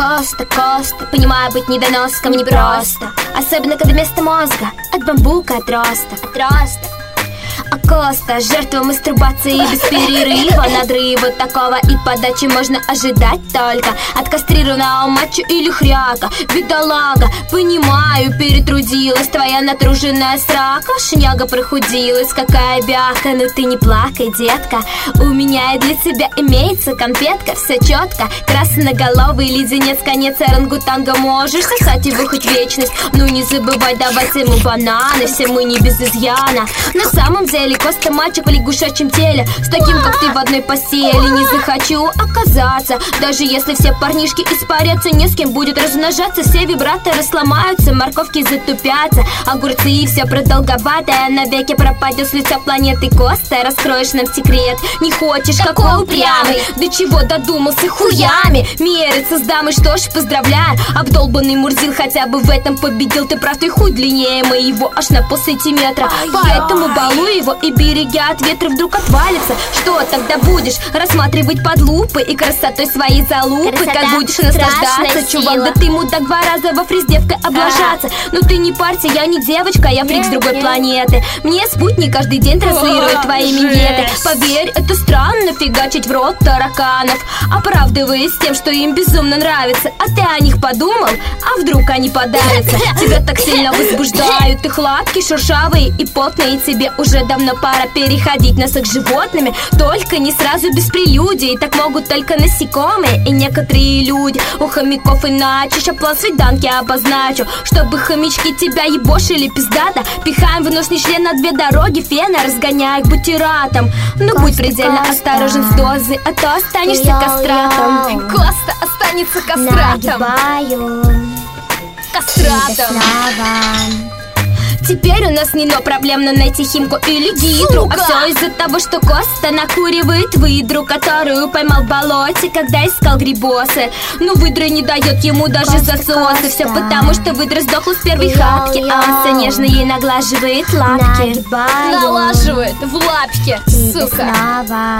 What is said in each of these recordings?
Коста, понимаю, быть недоноском непросто. Особенно, когда вместо мозга от бамбука отросток. А Коста, жертва мастурбации без перерыва, надрыва такого и подачи можно ожидать только от кастрированного мачо или хряка. Бедолага, понимаю, перетрудилась твоя натруженная срака. Шняга прохудилась, какая бяха, но ты не плакай, детка. У меня и для тебя имеется конфетка, все четко. Красноголовый леденец, конец орангутанга, можешь сосать его хоть вечность. Ну не забывай давать ему бананы, все мы не без изъяна. На самом деле Коста мальчик в лягушачьем теле, с таким, как ты, в одной постели не захочу оказаться. Даже если все парнишки испарятся, не с кем будет размножаться. Все вибраторы сломаются, морковки затупятся, огурцы и все продолговатое навеки пропадет с лица планеты. Коста, раскроешь нам секрет. Не хочешь, какой упрямый, до чего додумался хуями мериться с дамой, что ж, поздравляю. Обдолбанный Мурзил хотя бы в этом победил. Ты прав, ты хуй длиннее моего аж на полсантиметра. Поэтому балуй его и береги от ветра, вдруг отвалится. Что тогда будешь рассматривать под лупой и красотой своей залупы? Красота, как будешь наслаждаться, чувак? Да ты мудак, 2 раза во фриз девкой облажаться. Ну ты не парься, я не девочка, я фрик с другой планеты. Мне спутник каждый день транслирует твои минеты. Поверь, это странно фигачить в рот тараканов, оправдываясь тем, что им безумно нравится. А ты о них подумал? А вдруг они подавятся? Тебя так сильно возбуждают их лапки шершавые и потные. Тебе уже давно пора переходить на секс с животными, только не сразу без прелюдий. Так могут только насекомые и некоторые люди. У хомяков иначе, ща план свиданки обозначу, чтобы хомячки тебя ебошили пиздато. Пихаем в нос не член на 2 дороги, фена разгоняя к бутиратам. Но будь предельно осторожен с дозой, а то останешься кастратом. Коста останется кастратом. Кастратом. Теперь у нас не проблемно найти химку или гидру. А все из-за того, что Коста накуривает выдру, которую поймал в болоте, когда искал грибосы. Но выдра не дает ему даже засосы. Все потому, что выдра сдохла с первой хапки, а он все нежно ей наглаживает лапки. Налаживает в лапки, сука.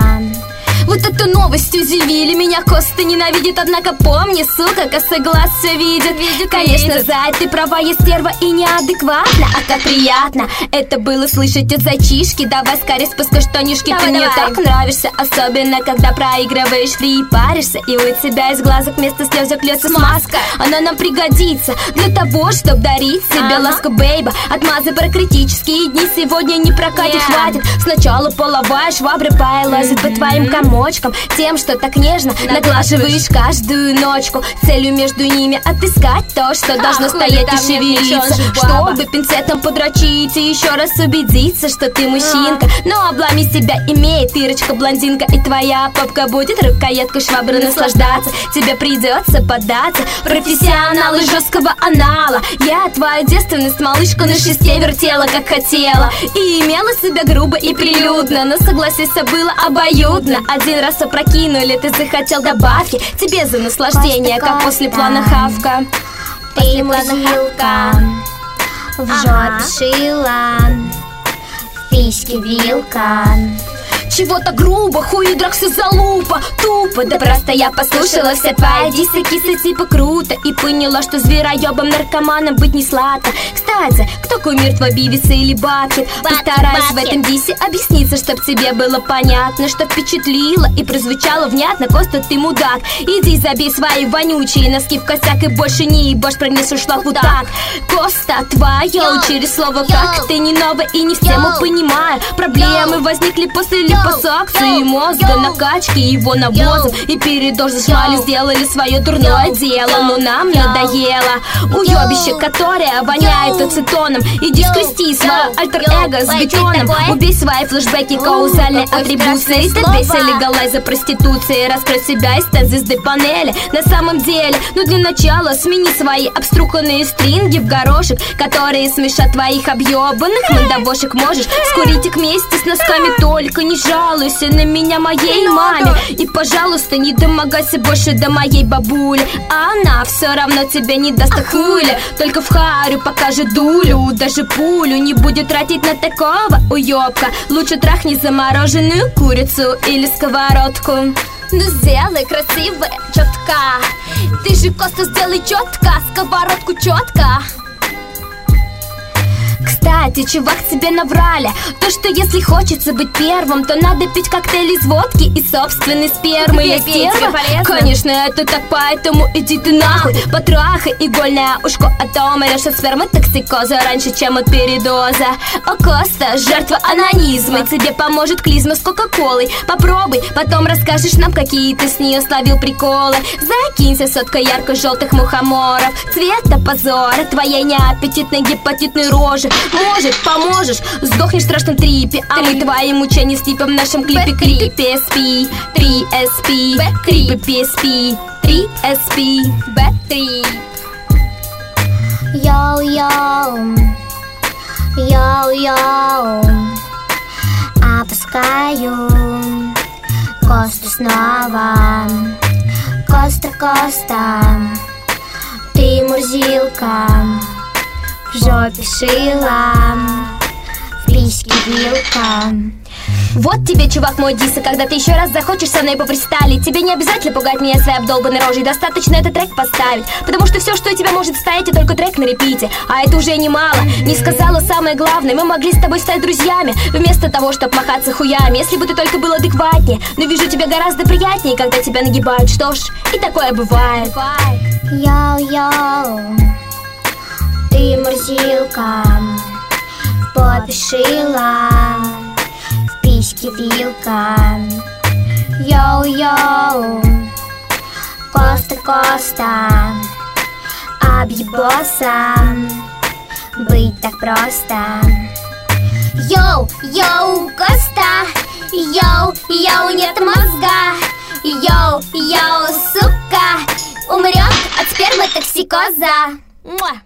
Вот эту новость удивили меня. Коста ненавидит, однако помни, сука, косоглаз все видит. Конечно, зай, ты права, я стерва и неадекватна. А как приятно это было слышать от зайчишки. Давай скорее спускай штанишки, ты мне так нравишься. Особенно, когда проигрываешь фри и паришься, и у тебя из глазок вместо слезок льется смазка. Она нам пригодится для того, чтобы дарить себе ласку, бейба. Отмазы про критические дни сегодня не прокатит, хватит. Сначала половая швабра лазит по твоим комочкам, тем, что так нежно наглаживаешь каждую ночку. Целью между ними отыскать то, что должно стоять и шевелиться, чтобы пинцетом подрочить и еще раз убедиться, что ты мужчинка. Но облами себя имеет Ирочка блондинка, и твоя попка будет рукояткой швабры наслаждаться. Тебе придется податься профессионалы жесткого анала. Я твою девственность, малышку, на 6 вертела, как хотела, и имела себя грубо и прилюдно, но согласиться было обоюдно. Один раз опрокинули, ты захотел добавки. Тебе за наслаждение, как после плана хавка. Ты мурзилка, в жопе шила, в письке вилка. Чего-то грубо, хуидраксы залупа, тупо. Да просто я послушала все твои дисы, кисы типа круто, и поняла, что звероебом наркоманом быть не сладко. Кстати, кто кумир твой, Бивиса или Бакет? Постараюсь в этом дисе объясниться, чтоб тебе было понятно, что впечатлило и прозвучало внятно. Коста, ты мудак, иди забей свои вонючие носки в косяк и больше не ебашь, прогнешь ушла вот так. Коста, твое через слово как ты не новая и не в тему понимаю. Проблемы возникли после липосакции мозга, накачки его навозом и передозы шмали сделали свое дурное дело. Но нам надоело уебище, которое воняет ацетоном. Иди скрести свое альтер-эго с бетоном, убей свои флешбеки, каузальные атрибуции. Ты весело легалайз за проституцией, раскрой себя из звезды панели. На самом деле, ну для начала смени свои обструканные стринги в горошек, которые смешат твоих объебанных мандавошек. Можешь скурить их вместе с носками, только не жалуйся на меня моей маме. И, пожалуйста, не домогайся больше до моей бабули. Она все равно тебе не даст хули, только в харю покажет дулю. Даже пулю не будет тратить на такого уёбка. Лучше трахни замороженную курицу или сковородку. Ну сделай красиво, четко, Ты же, Коста, сделай четко, сковородку четко. Кстати, чувак, тебе наврали то, что если хочется быть первым, то надо пить коктейль из водки и собственной спермы. Я стерва? Конечно, это так, поэтому иди ты нахуй. Потрахай игольное ушко, а то умрешь от спермы токсикоза раньше, чем от передоза. О, Коста, жертва анонизма, и тебе поможет клизма с кока-колой. Попробуй, потом расскажешь нам, какие ты с нее словил приколы. Закинься соткой ярко-желтых мухоморов, цвета позора твоей неаппетитной гепатитной рожи. Может, поможешь, сдохнешь в страшном трипе, а мы твои мучения слипим в нашем клипе. Клипе PSP, 3SP, клипе PSP, 3SP, Б-трип. Йоу-йоу, йоу-йоу, опускаю Косту снова. Коста, Коста, ты мурзилка, в жопе шила, в письке вилка. Вот тебе, чувак, мой дисс, когда ты еще раз захочешь со мной попристалить, тебе не обязательно пугать меня своей обдолбанной рожей, достаточно этот трек поставить. Потому что все, что у тебя может стоять, это только трек на репите, а это уже немало. Не сказала самое главное, мы могли с тобой стать друзьями, вместо того, чтобы махаться хуями. Если бы ты только был адекватнее, но вижу тебя гораздо приятнее, когда тебя нагибают. Что ж, и такое бывает. Йоу-йоу, ты мурзилка, в попе шила, в письке вилка. Йоу-йоу, Коста, Коста, объебоса, быть так просто. Йоу-йоу, Коста, йоу-йоу, нет мозга. Йоу-йоу, сука, умрет от спермы токсикоза.